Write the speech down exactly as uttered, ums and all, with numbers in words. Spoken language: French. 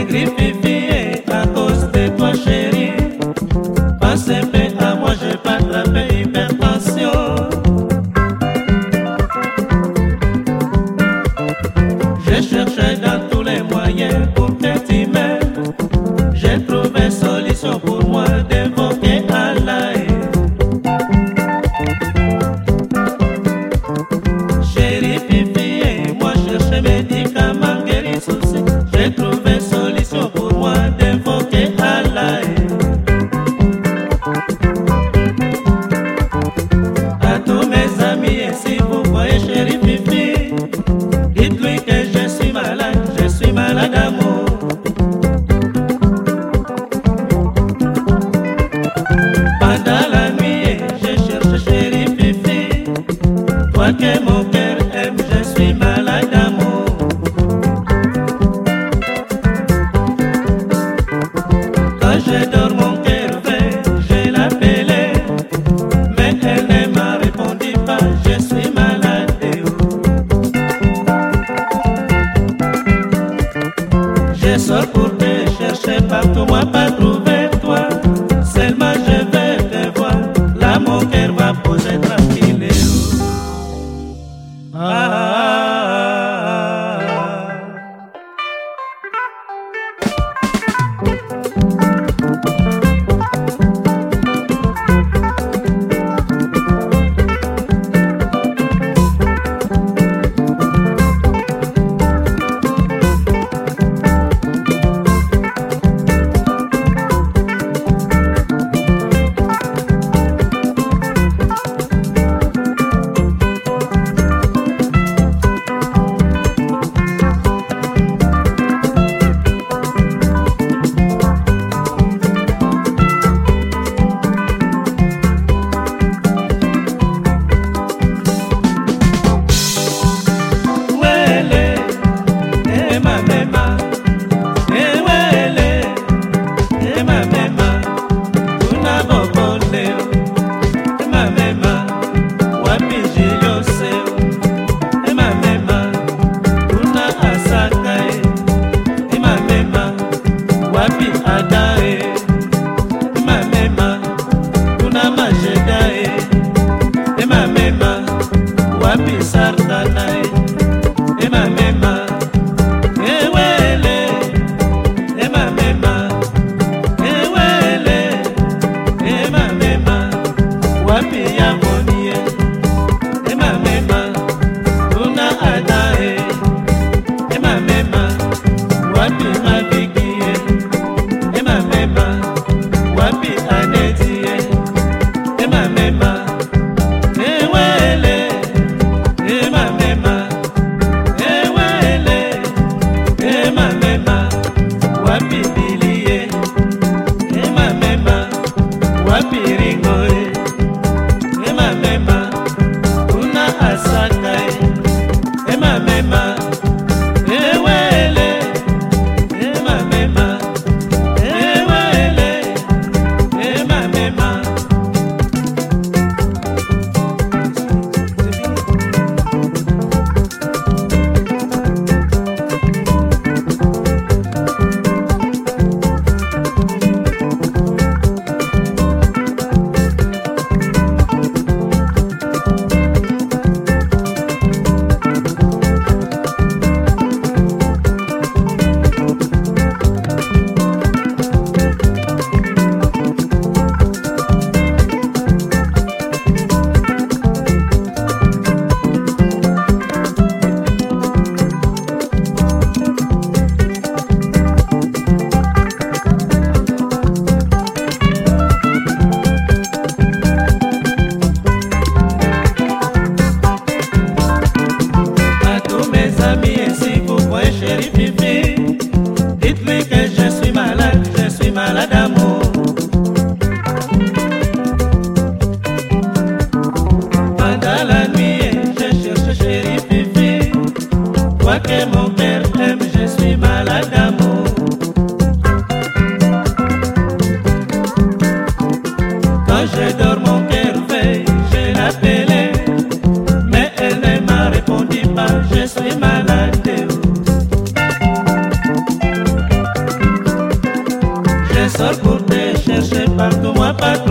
gris fifi, à cause de toi chérie. Pense un peu à moi, j'ai pas attrapé hypertension. J'ai cherché dans tous les moyens pour que tu m'aimes. J'ai trouvé solution pour moi d'évoquer Allah. Chérie fifi, moi chercher médicaments guéris soucis. J'ai trouvé solution pour moi d'évoquer Allah. À tous mes amis, et si vous voyez chérie fifi, dites-lui que je suis malade, je suis malade d'amour. Pendant la nuit, je cherche chérie fifi, toi que mon cœur aime, je suis malade d'amour. Quand je dors mon cœur fait, je l'appelais, mais elle ne m'a répondu pas, je suis malade. Je sors pour te chercher partout, moi pas trouver toi. Seulement je vais te voir, là mon cœur va poser tranquille. Ah, ah, ah, ah. Wapi ma bigi, ema sors pour te chercher partout, moi partout.